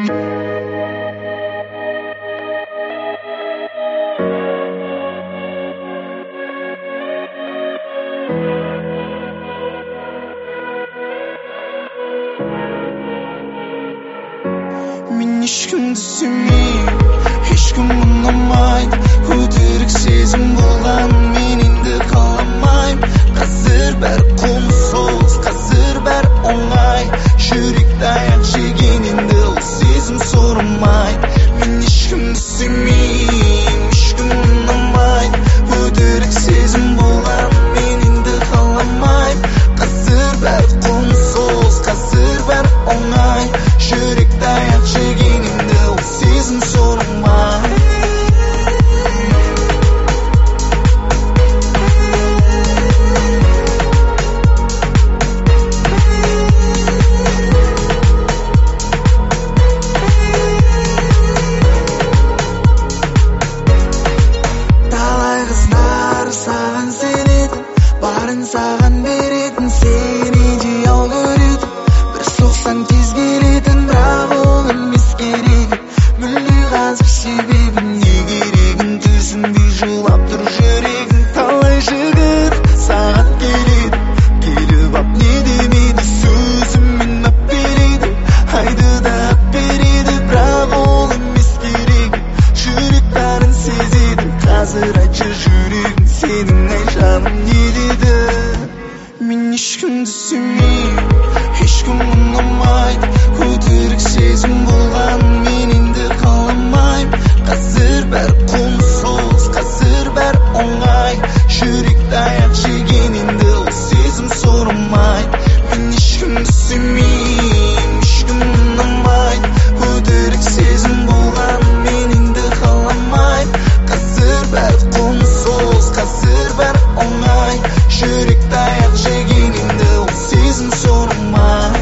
Мен ешкімді сүймеймін, ешкім ұнамайды. Өтірік сезім болған мен енді қаламаймын. Қазір бәрі қолма-қол, қазір бәрі оңай. Жүректі аяқ жеген енді ол сезім сорымайды. Мен ешкімді сүймеймін, ешкім ұнамайды. Өтірік сезім болған мен енді қаламаймын. Қазір бәрі қолма-қол, қазір бәрі оңай. Жүректі аяқ жеген енді ол сезім сорымайды. Талай қыздар саған сенетін, барын саған беретін, сені идеал көретін, бір соқсаң тез келетін, бірақ ол емес керегі. Мүлде қазір себебі не керегін түсінбей жылап тұр жүрегің. Талай жігіт саған келеді, келіп ап не демейді, сөзімен ап береді, айды да ап береді, бірақ ол емес керегі. Жүрек бәрін сезеді, қазір айтшы жүрегің сенің, ай жаным не деді. Мен ешкімді сүймеймін, ешкім ұнамайды. Өтірік сезім болған мен енді қаламаймын. Қазір бәрі қолма-қол, қазір бәрі оңай. Жүректі аяқ жеген енді ол сезім сорымайды. Мен ешкімді сүймеймін, ешкім ұнамайды. Өтірік сезім болған мен енді қаламаймын. Қазір бәрі қолма-қол, қазір бәрі оңай. Жүректі аяқ жеген енді ол сезім сорымайды.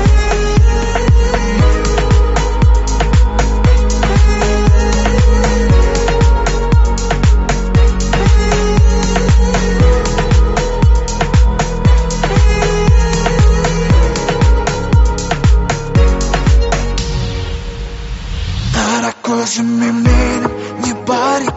Қара көзіме менің не бар